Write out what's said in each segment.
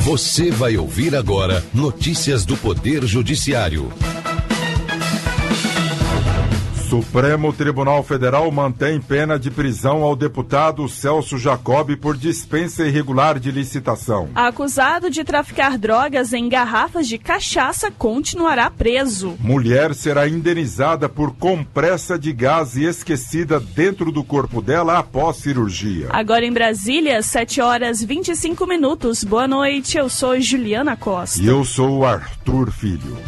Você vai ouvir agora notícias do Poder Judiciário. Supremo Tribunal Federal mantém pena de prisão ao deputado Celso Jacob por dispensa irregular de licitação. Acusado de traficar drogas em garrafas de cachaça continuará preso. Mulher será indenizada por compressa de gás esquecida dentro do corpo dela após cirurgia. Agora em Brasília, 7h25. Boa noite, eu sou Juliana Costa. E eu sou o Arthur Filho.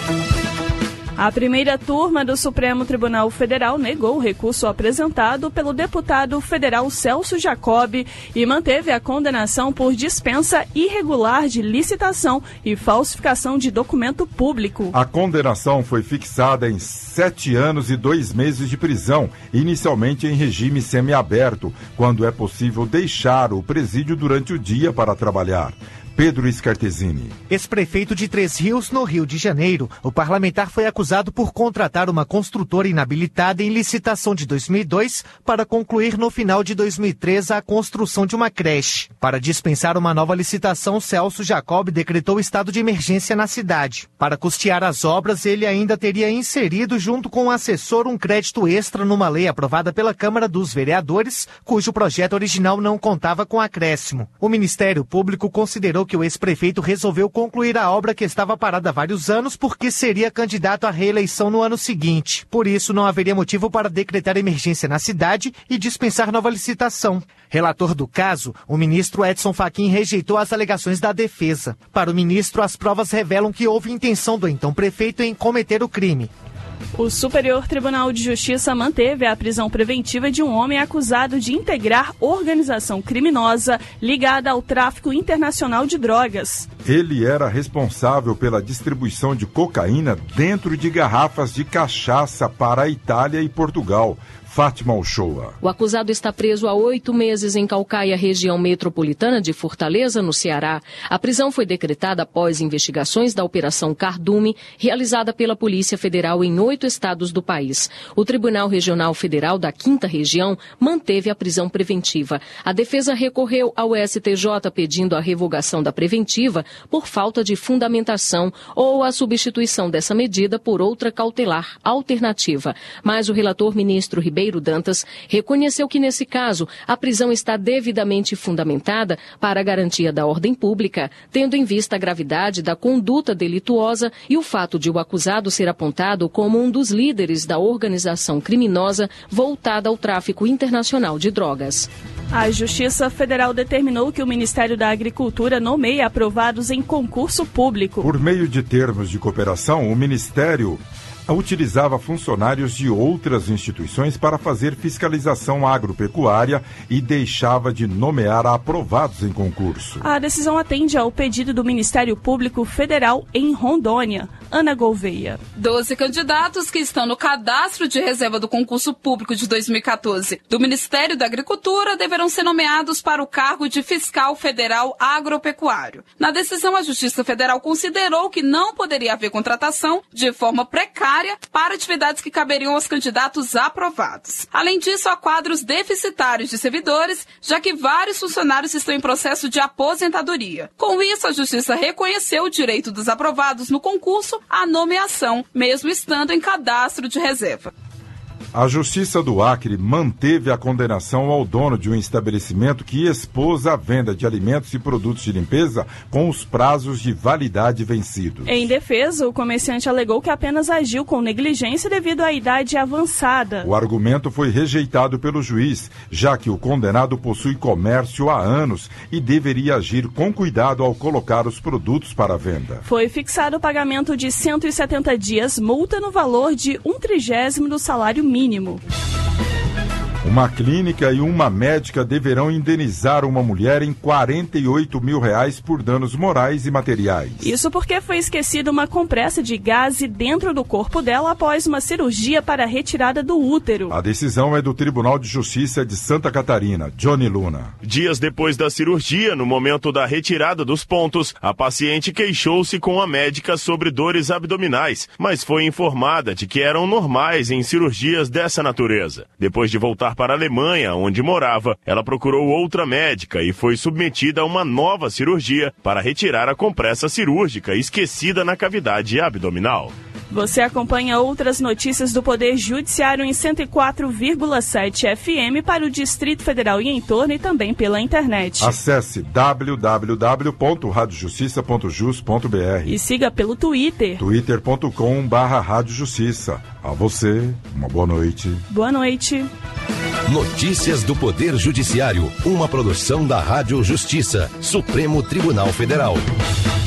A primeira turma do Supremo Tribunal Federal negou o recurso apresentado pelo deputado federal Celso Jacob e manteve a condenação por dispensa irregular de licitação e falsificação de documento público. A condenação foi fixada em 7 anos e 2 meses de prisão, inicialmente em regime semiaberto, quando é possível deixar o presídio durante o dia para trabalhar. Pedro Scartesini. Ex-prefeito de Três Rios, no Rio de Janeiro, o parlamentar foi acusado por contratar uma construtora inabilitada em licitação de 2002 para concluir no final de 2003 a construção de uma creche. Para dispensar uma nova licitação, Celso Jacob decretou estado de emergência na cidade. Para custear as obras, ele ainda teria inserido junto com o assessor um crédito extra numa lei aprovada pela Câmara dos Vereadores, cujo projeto original não contava com acréscimo. O Ministério Público considerou que o ex-prefeito resolveu concluir a obra que estava parada há vários anos porque seria candidato à reeleição no ano seguinte. Por isso, não haveria motivo para decretar emergência na cidade e dispensar nova licitação. Relator do caso, o ministro Edson Fachin rejeitou as alegações da defesa. Para o ministro, as provas revelam que houve intenção do então prefeito em cometer o crime. O Superior Tribunal de Justiça manteve a prisão preventiva de um homem acusado de integrar organização criminosa ligada ao tráfico internacional de drogas. Ele era responsável pela distribuição de cocaína dentro de garrafas de cachaça para a Itália e Portugal. Fátima Uchoa. O acusado está preso há 8 meses em Caucaia, região metropolitana de Fortaleza, no Ceará. A prisão foi decretada após investigações da Operação Cardume, realizada pela Polícia Federal em 8 estados do país. O Tribunal Regional Federal da 5ª Região manteve a prisão preventiva. A defesa recorreu ao STJ pedindo a revogação da preventiva por falta de fundamentação ou a substituição dessa medida por outra cautelar alternativa. Mas o relator ministro Ribeiro Dantas reconheceu que, nesse caso, a prisão está devidamente fundamentada para a garantia da ordem pública, tendo em vista a gravidade da conduta delituosa e o fato de o acusado ser apontado como um dos líderes da organização criminosa voltada ao tráfico internacional de drogas. A Justiça Federal determinou que o Ministério da Agricultura nomeie aprovados em concurso público. Por meio de termos de cooperação, o Ministério utilizava funcionários de outras instituições para fazer fiscalização agropecuária e deixava de nomear aprovados em concurso. A decisão atende ao pedido do Ministério Público Federal em Rondônia. Ana Gouveia. 12 candidatos que estão no cadastro de reserva do concurso público de 2014 do Ministério da Agricultura deverão ser nomeados para o cargo de fiscal federal agropecuário. Na decisão, a Justiça Federal considerou que não poderia haver contratação de forma precária para atividades que caberiam aos candidatos aprovados. Além disso, há quadros deficitários de servidores, já que vários funcionários estão em processo de aposentadoria. Com isso, a Justiça reconheceu o direito dos aprovados no concurso à nomeação, mesmo estando em cadastro de reserva. A Justiça do Acre manteve a condenação ao dono de um estabelecimento que expôs a venda de alimentos e produtos de limpeza com os prazos de validade vencidos. Em defesa, o comerciante alegou que apenas agiu com negligência devido à idade avançada. O argumento foi rejeitado pelo juiz, já que o condenado possui comércio há anos e deveria agir com cuidado ao colocar os produtos para venda. Foi fixado o pagamento de 170 dias, multa no valor de 1/30 do salário mínimo. Uma clínica e uma médica deverão indenizar uma mulher em R$48 mil por danos morais e materiais. Isso porque foi esquecida uma compressa de gás dentro do corpo dela após uma cirurgia para a retirada do útero. A decisão é do Tribunal de Justiça de Santa Catarina. Johnny Luna. Dias depois da cirurgia, no momento da retirada dos pontos, a paciente queixou-se com a médica sobre dores abdominais, mas foi informada de que eram normais em cirurgias dessa natureza. Depois de voltar para a Alemanha, onde morava, ela procurou outra médica e foi submetida a uma nova cirurgia para retirar a compressa cirúrgica esquecida na cavidade abdominal. Você acompanha outras notícias do Poder Judiciário em 104,7 FM para o Distrito Federal e em torno e também pela internet. Acesse www.radiojustiça.jus.br e siga pelo Twitter. twitter.com/radiojustiça. A você, uma boa noite. Boa noite. Notícias do Poder Judiciário, uma produção da Rádio Justiça, Supremo Tribunal Federal.